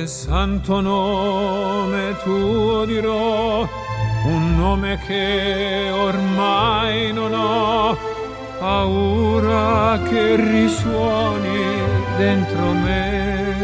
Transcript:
il santo nome tuo dirò, un nome che ormai non ho paura che risuoni dentro me.